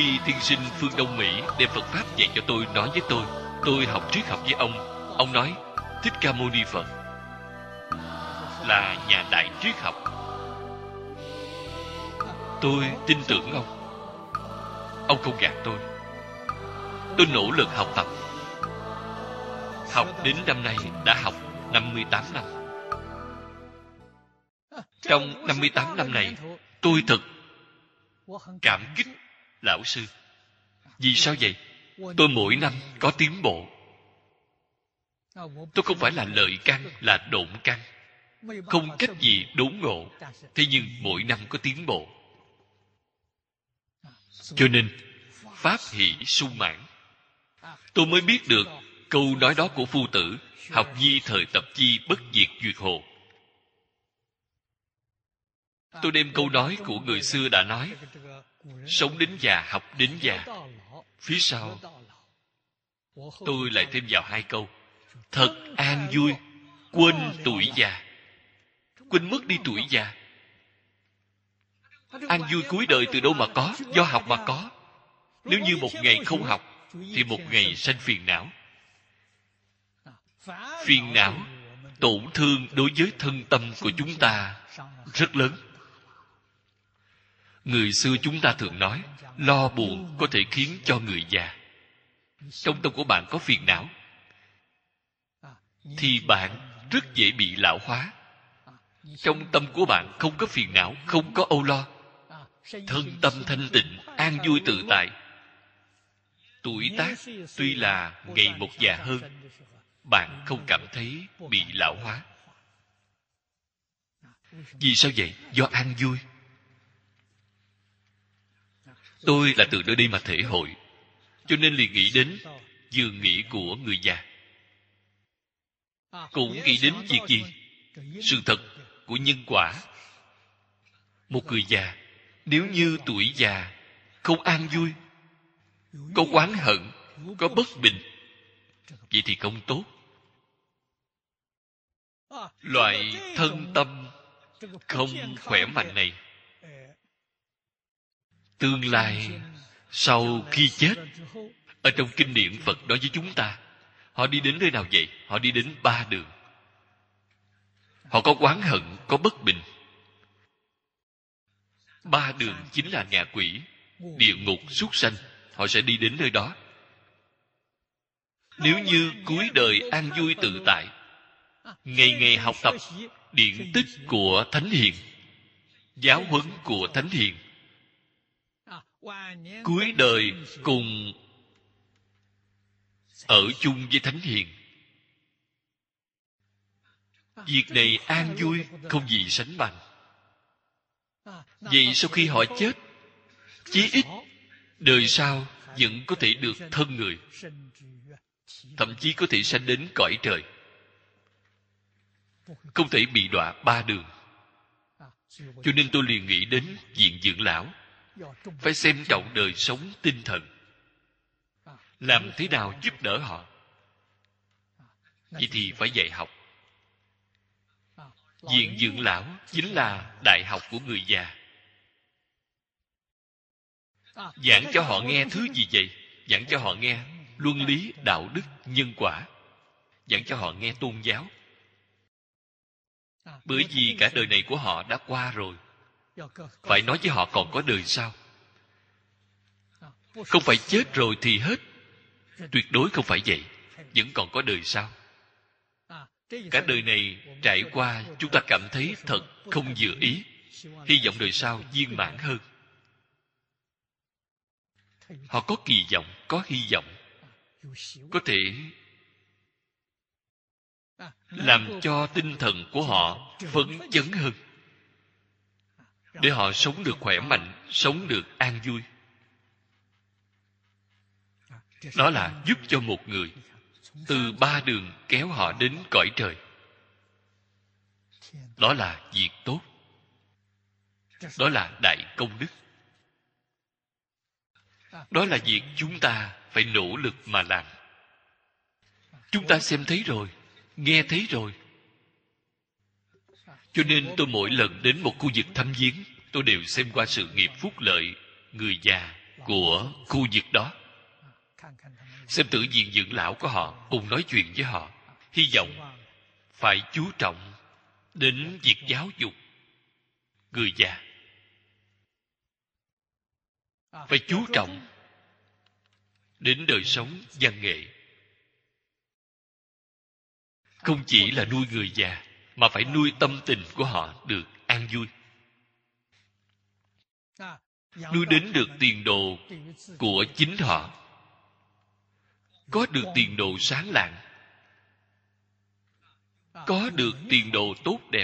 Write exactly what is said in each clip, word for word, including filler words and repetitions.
khi tiên sinh phương Đông Mỹ đem Phật Pháp dạy cho tôi, nói với tôi, tôi học triết học với ông. Ông nói, Thích Ca Mâu Ni Phật là nhà đại triết học. Tôi tin tưởng ông. Ông không gạt tôi. Tôi nỗ lực học tập. Học đến năm nay đã học năm mươi tám năm. Trong năm mươi tám năm này, tôi thật cảm kích lão sư. Vì sao vậy? Tôi mỗi năm có tiến bộ. Tôi không phải là lợi căn, là độn căn, không cách gì đốn ngộ. Thế nhưng mỗi năm có tiến bộ. Cho nên pháp hỷ sung mãn. Tôi mới biết được câu nói đó của Phu Tử: học nhi thời tập chi, bất diệt duyệt hồ. Tôi đem câu nói của người xưa đã nói, sống đến già, học đến già. Phía sau tôi lại thêm vào hai câu: thật an vui, quên tuổi già. Quên mất đi tuổi già. An vui cuối đời từ đâu mà có? Do học mà có. Nếu như một ngày không học, thì một ngày sanh phiền não. Phiền não, tổn thương đối với thân tâm của chúng ta rất lớn. Người xưa chúng ta thường nói, lo buồn có thể khiến cho người già. Trong tâm của bạn có phiền não, thì bạn rất dễ bị lão hóa. Trong tâm của bạn không có phiền não, không có âu lo, thân tâm thanh tịnh, an vui tự tại. Tuổi tác tuy là ngày một già hơn, bạn không cảm thấy bị lão hóa. Vì sao vậy? Do an vui. Tôi là từ nơi đây mà thể hội, cho nên liền nghĩ đến giường nghỉ của người già. Cũng nghĩ đến việc gì? Sự thật của nhân quả. Một người già, nếu như tuổi già không an vui, có oán hận, có bất bình, vậy thì không tốt. Loại thân tâm không khỏe mạnh này, tương lai sau khi chết, ở trong kinh điển Phật nói với chúng ta, họ đi đến nơi nào vậy? Họ đi đến ba đường. Họ có oán hận, có bất bình. Ba đường chính là ngạ quỷ, địa ngục, súc sanh. Họ sẽ đi đến nơi đó. Nếu như cuối đời an vui tự tại, ngày ngày học tập điển tích của Thánh Hiền, giáo huấn của Thánh Hiền, cuối đời cùng ở chung với Thánh Hiền, việc này an vui không gì sánh bằng. Vậy sau khi họ chết, chí ít đời sau vẫn có thể được thân người, thậm chí có thể sanh đến cõi trời, không thể bị đọa ba đường. Cho nên tôi liền nghĩ đến viện dưỡng lão, phải xem trọng đời sống tinh thần, làm thế nào giúp đỡ họ. Vậy thì phải dạy học. Viện dưỡng lão chính là đại học của người già. Giảng cho họ nghe thứ gì vậy? Giảng cho họ nghe luân lý, đạo đức, nhân quả. Giảng cho họ nghe tôn giáo. Bởi vì cả đời này của họ đã qua rồi, phải nói với họ còn có đời sau. Không phải chết rồi thì hết. Tuyệt đối không phải vậy. Vẫn còn có đời sau. Cả đời này trải qua, chúng ta cảm thấy thật không vừa ý. Hy vọng đời sau viên mãn hơn. Họ có kỳ vọng, có hy vọng, có thể làm cho tinh thần của họ phấn chấn hơn, để họ sống được khỏe mạnh, sống được an vui. Đó là giúp cho một người từ ba đường kéo họ đến cõi trời. Đó là việc tốt. Đó là đại công đức. Đó là việc chúng ta phải nỗ lực mà làm. Chúng ta xem thấy rồi, nghe thấy rồi. Cho nên tôi mỗi lần đến một khu vực thăm viếng, tôi đều xem qua sự nghiệp phúc lợi người già của khu vực đó, xem thử viện dưỡng lão của họ, cùng nói chuyện với họ. Hy vọng phải chú trọng đến việc giáo dục người già, phải chú trọng đến đời sống văn nghệ. Không chỉ là nuôi người già, mà phải nuôi tâm tình của họ được an vui, nuôi đến được tiền đồ của chính họ, có được tiền đồ sáng lạng, có được tiền đồ tốt đẹp.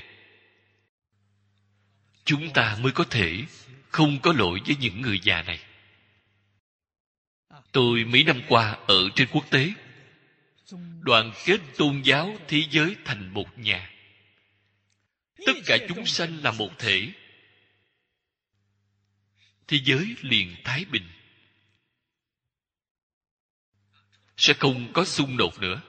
Chúng ta mới có thể không có lỗi với những người già này. Tôi mấy năm qua ở trên quốc tế, đoàn kết tôn giáo thế giới thành một nhà. Tất cả chúng sanh là một thể, thế giới liền thái bình, sẽ không có xung đột nữa,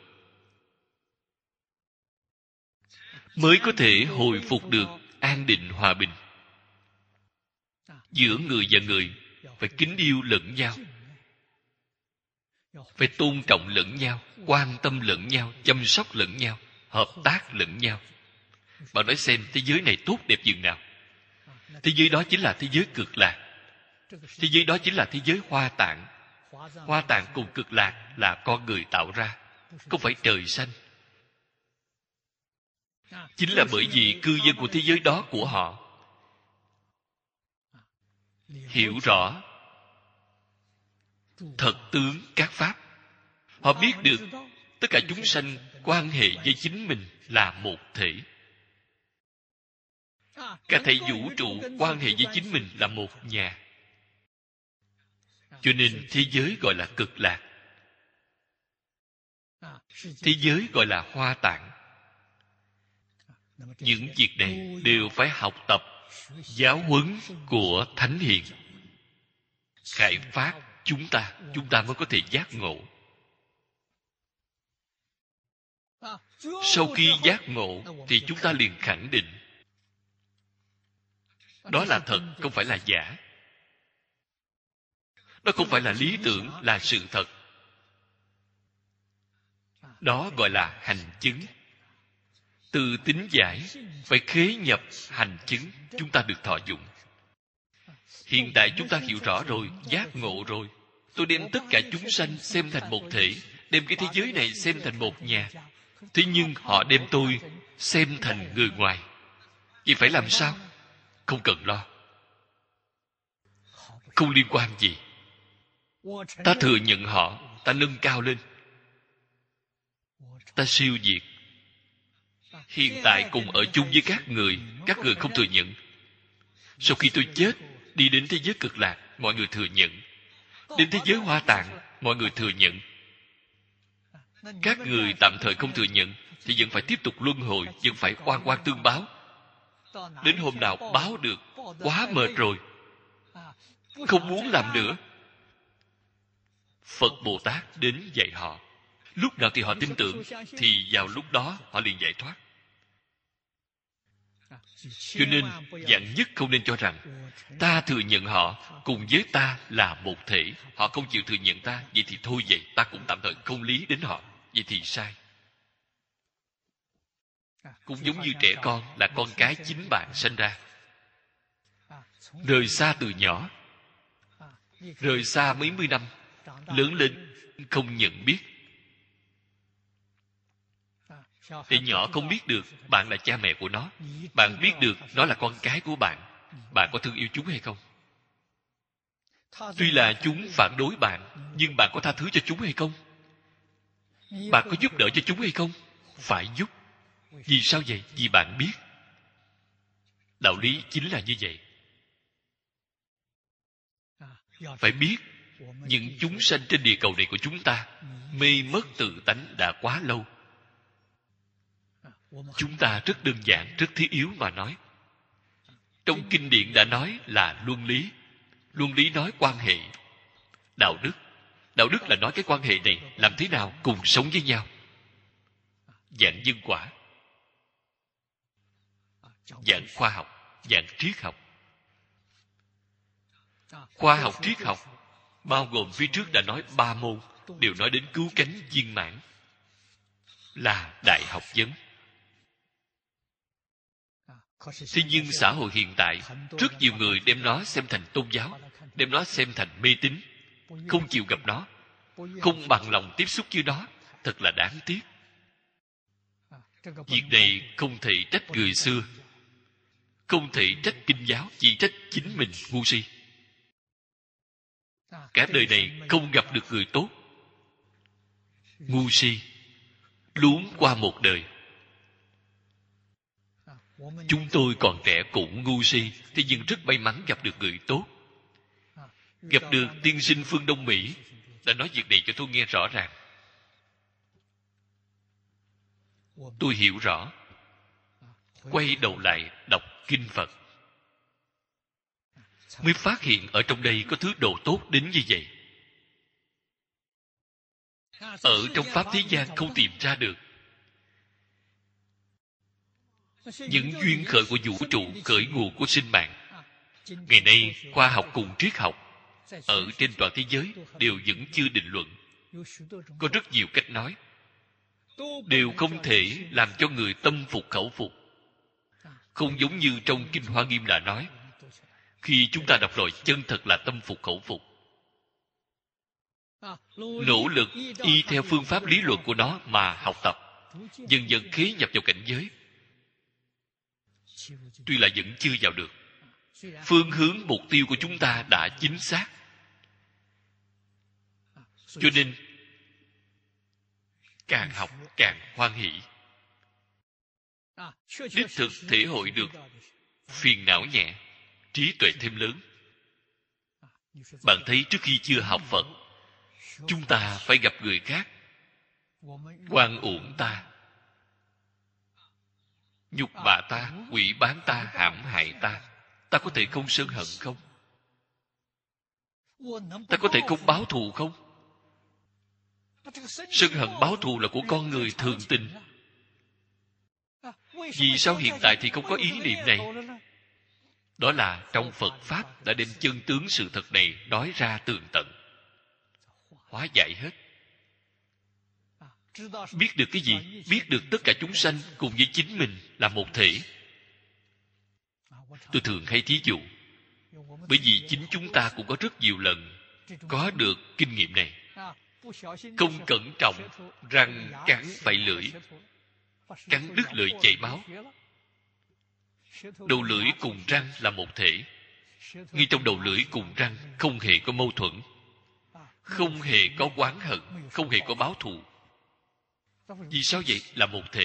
mới có thể hồi phục được an định hòa bình. Giữa người và người phải kính yêu lẫn nhau, phải tôn trọng lẫn nhau, quan tâm lẫn nhau, chăm sóc lẫn nhau, hợp tác lẫn nhau. Bạn nói xem thế giới này tốt đẹp dường nào? Thế giới đó chính là thế giới cực lạc. Thế giới đó chính là thế giới hoa tạng. Hoa tạng cùng cực lạc là con người tạo ra, không phải trời sanh. Chính là bởi vì cư dân của thế giới đó của họ hiểu rõ thật tướng các pháp. Họ biết được tất cả chúng sanh quan hệ với chính mình là một thể. Cả thảy vũ trụ quan hệ với chính mình là một nhà. Cho nên thế giới gọi là cực lạc, thế giới gọi là hoa tạng. Những việc này đều phải học tập giáo huấn của Thánh Hiền, khai phát chúng ta, chúng ta mới có thể giác ngộ. Sau khi giác ngộ thì chúng ta liền khẳng định đó là thật, không phải là giả. Đó không phải là lý tưởng, là sự thật. Đó gọi là hành chứng. Từ tín giải phải khế nhập hành chứng, chúng ta được thọ dụng. Hiện tại chúng ta hiểu rõ rồi, giác ngộ rồi. Tôi đem tất cả chúng sanh xem thành một thể, đem cái thế giới này xem thành một nhà. Thế nhưng họ đem tôi xem thành người ngoài. Vậy phải làm sao? Không cần lo. Không liên quan gì. Ta thừa nhận họ, ta nâng cao lên, ta siêu diệt. Hiện tại cùng ở chung với các người, các người không thừa nhận. Sau khi tôi chết, đi đến thế giới cực lạc, mọi người thừa nhận. Đến thế giới hoa tạng, mọi người thừa nhận. Các người tạm thời không thừa nhận thì vẫn phải tiếp tục luân hồi, vẫn phải oan oan tương báo. Đến hôm nào báo được, quá mệt rồi, không muốn làm nữa, Phật Bồ Tát đến dạy họ. Lúc nào thì họ tin tưởng thì vào lúc đó họ liền giải thoát. Cho nên vạn nhất không nên cho rằng ta thừa nhận họ cùng với ta là một thể. Họ không chịu thừa nhận ta, vậy thì thôi vậy, ta cũng tạm thời không lý đến họ. Vậy thì sai. Cũng giống như trẻ con là con cái chính bạn sinh ra, rời xa từ nhỏ, rời xa mấy mươi năm, lớn lên không nhận biết. Trẻ nhỏ không biết được bạn là cha mẹ của nó. Bạn biết được nó là con cái của bạn. Bạn có thương yêu chúng hay không? Tuy là chúng phản đối bạn, nhưng bạn có tha thứ cho chúng hay không? Bạn có giúp đỡ cho chúng hay không? Phải giúp. Vì sao vậy? Vì bạn biết. Đạo lý chính là như vậy. Phải biết, những chúng sanh trên địa cầu này của chúng ta mê mất tự tánh đã quá lâu. Chúng ta rất đơn giản, rất thiết yếu mà nói. Trong kinh điển đã nói là luân lý. Luân lý nói quan hệ. Đạo đức. Đạo đức là nói cái quan hệ này làm thế nào cùng sống với nhau. Dạng nhân quả, dạng khoa học, dạng triết học. Khoa học triết học bao gồm phía trước đã nói ba môn, đều nói đến cứu cánh viên mãn, là đại học vấn. Thế nhưng xã hội hiện tại, rất nhiều người đem nó xem thành tôn giáo, đem nó xem thành mê tín, không chịu gặp nó, không bằng lòng tiếp xúc với nó, thật là đáng tiếc. Việc này không thể trách người xưa, không thể trách kinh giáo, chỉ trách chính mình ngu si. Cả đời này không gặp được người tốt, ngu si, luống qua một đời. Chúng tôi còn trẻ cũng ngu si, thế nhưng rất may mắn gặp được người tốt. Gặp được tiên sinh phương Đông Mỹ, đã nói việc này cho tôi nghe rõ ràng. Tôi hiểu rõ. Quay đầu lại đọc kinh Phật, mới phát hiện ở trong đây có thứ đồ tốt đến như vậy. Ở trong pháp thế gian không tìm ra được. Những duyên khởi của vũ trụ, khởi nguồn của sinh mạng. Ngày nay khoa học cùng triết học ở trên toàn thế giới đều vẫn chưa định luận. Có rất nhiều cách nói, đều không thể làm cho người tâm phục khẩu phục. Không giống như trong Kinh Hoa Nghiêm đã nói, khi chúng ta đọc rồi chân thật là tâm phục khẩu phục. Nỗ lực y theo phương pháp lý luận của nó mà học tập, dần dần khế nhập vào cảnh giới. Tuy là vẫn chưa vào được, phương hướng mục tiêu của chúng ta đã chính xác. Cho nên càng học càng hoan hỷ. Đích thực thể hội được phiền não nhẹ, trí tuệ thêm lớn. Bạn thấy trước khi chưa học Phật, chúng ta phải gặp người khác oan uổng ta, nhục bạ ta, quỷ bán ta, hãm hại ta, ta có thể không sân hận không? Ta có thể không báo thù không? Sân hận báo thù là của con người thường tình. Vì sao hiện tại thì không có ý niệm này? Đó là trong Phật Pháp đã đem chân tướng sự thật này nói ra tường tận, hóa giải hết. Biết được cái gì? Biết được tất cả chúng sanh cùng với chính mình là một thể. Tôi thường hay thí dụ, bởi vì chính chúng ta cũng có rất nhiều lần có được kinh nghiệm này. Không cẩn trọng, răng cắn phải lưỡi, cắn đứt lưỡi chảy máu. Đầu lưỡi cùng răng là một thể. Ngay trong đầu lưỡi cùng răng không hề có mâu thuẫn, không hề có oán hận, không hề có báo thù. Vì sao vậy? Là một thể.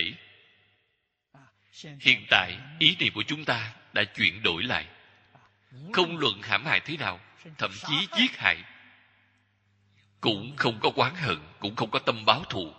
Hiện tại ý niệm của chúng ta đã chuyển đổi lại. Không luận hãm hại thế nào, thậm chí giết hại, cũng không có oán hận, cũng không có tâm báo thù.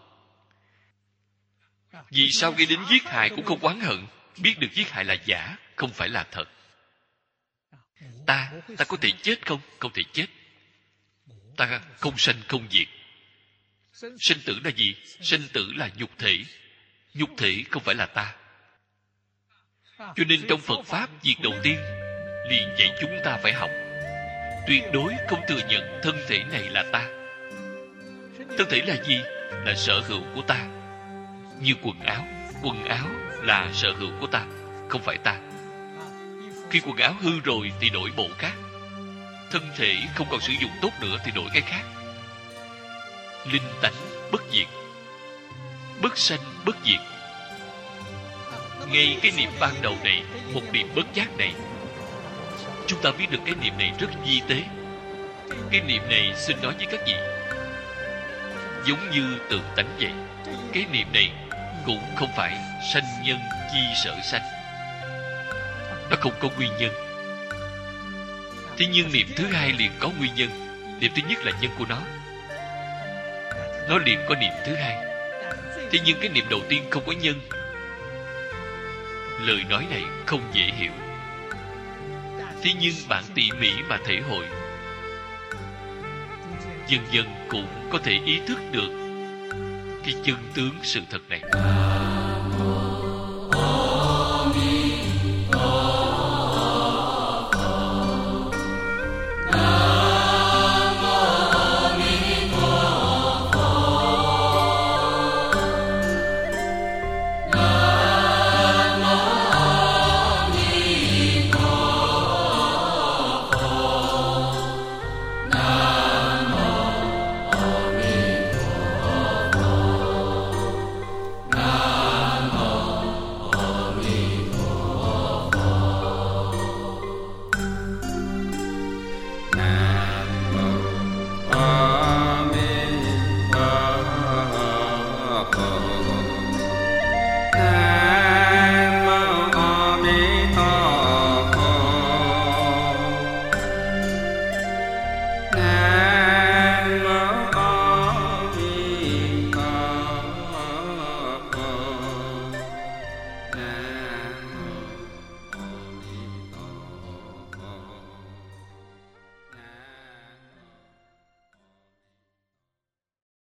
Vì sao gây đến giết hại cũng không oán hận? Biết được giết hại là giả, không phải là thật. Ta, ta có thể chết không? Không thể chết. Ta không sanh không diệt. Sinh tử là gì? Sinh tử là nhục thể. Nhục thể không phải là ta. Cho nên trong Phật Pháp, việc đầu tiên liền dạy chúng ta phải học. Tuyệt đối không thừa nhận thân thể này là ta. Thân thể là gì? Là sở hữu của ta. Như quần áo. Quần áo là sở hữu của ta, không phải ta. Khi quần áo hư rồi thì đổi bộ khác. Thân thể không còn sử dụng tốt nữa thì đổi cái khác. Linh tánh bất diệt, bất sanh bất diệt. Ngay cái niệm ban đầu này, một niệm bất giác này, chúng ta biết được cái niệm này rất vi tế. Cái niệm này xin nói với các vị, giống như tự tánh vậy. Cái niệm này cũng không phải sanh nhân chi sở sanh, nó không có nguyên nhân. Thế nhưng niệm thứ hai liền có nguyên nhân. Niệm thứ nhất là nhân của nó, nó liền có niệm thứ hai. Thế nhưng cái niệm đầu tiên không có nhân. Lời nói này không dễ hiểu. Thế nhưng bạn tỉ mỉ mà thể hội, dần dần cũng có thể ý thức được cái chân tướng sự thật này.